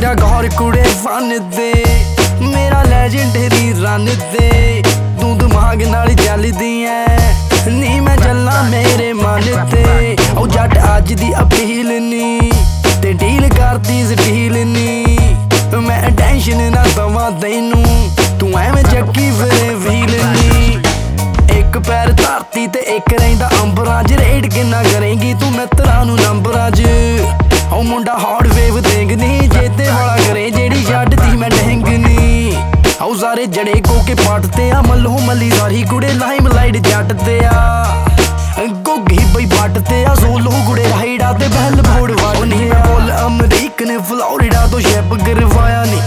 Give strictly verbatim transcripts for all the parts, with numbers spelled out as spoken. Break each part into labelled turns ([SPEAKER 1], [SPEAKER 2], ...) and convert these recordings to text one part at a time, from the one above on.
[SPEAKER 1] तेरा गौर कुड़े fun they मेरा लेजेंडरी रन दे तू दिमाग नाल चलदी ऐ नी मैं चलना मेरे मन ते ओ जट अज दी अपील नी ते डील करदी स्टील नी मैं टेंशन ना दवा तैनू तू एवें चक्की फिरे व्हील नी एक पैर धरती ते एक रहिंदा अंबरां च रेड किन्ना करेंगी तू मित्तरां नू नंबरां च ओ मुंडा हॉट वेव देखनी जेते वाला करे जेड़ी छड्डदी मैं ढेंगनी ओ सारे जड़े कोके पटते आ मल्लो मल्ली सारी कुड़े लाइम लाइट जटते आ गोगी बई पटते आ सोलो कुड़े राइडा ते बैल बोड़ वाली बोल अमरीक ने फ्लोरिडा तो शिप करवाया नी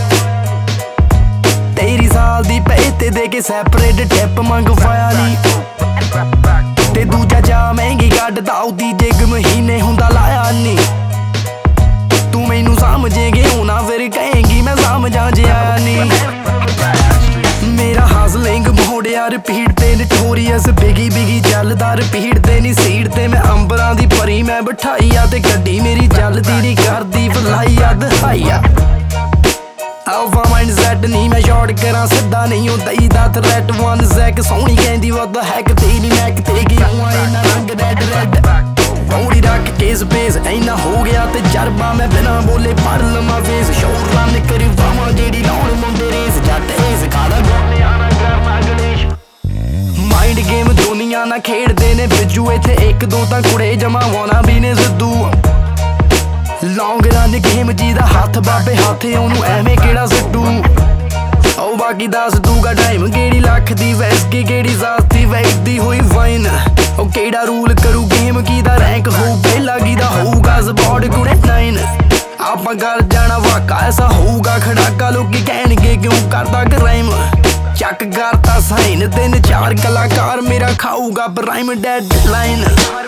[SPEAKER 1] तेरी साल दी पैते दे के सैपरेट टिप मंगवाया नी ते दूजा चा महंगी कड्डदा उदी जिग महीने हुंदा लाया नी तू मैनू समझेगी होना फिर कहेंगी मैं समझा जे आया नी मेरा हासलिंग मोड़िया रिपीट ते नटोरियस बिगी बिगी चलदा रिपीट ते नी सीट ते मैं अंबरां दी परी मैं बिठाई आ ते गड्डी मेरी चलदी नी करदी फलाई आ दहाइया अल्फा माइंड सेट नहीं मैं शॉर्ट करा सिद्धा नहीं हो दई दा थ्रेट वन सैक सोहनी कहंदी व्हाट द हैक तेरी मैक ते गया इना रंग रेड रेड पौड़ी रख के स्पेस इना हो गया ते जरबा मैं बिना बोले पढ़ लमा फेस शोर रन करी वावा जेड़ी लाउन मुंडे रेस जट एस खादा गोले आना करना गणेश माइंड गेम दुनिया ना खेडदे ने बिजू इथे एक दो तां कुड़े जमा वाना भी ने सिद्धू लॉन्ग रन गेम जीदा हथ बाबे हाथे ओनू एवें केड़ा सिट्टू ओ बाकी दस दूगा टाइम केड़ी लख दी वैसकी केड़ी सस्ती वैकदी हुई वाइन ओ केड़ा रूल करू गेम कीदा रैंक होऊ पहला कीदा होऊगा स्पॉट कुड़े नाइन आपां कर जाना वाका ऐसा होऊगा खड़ाका लोकी कहणगे क्यों करदा क्राइम चक करता साइन तीन चार कलाकार मेरा खाऊगा प्राइम डेडलाइन।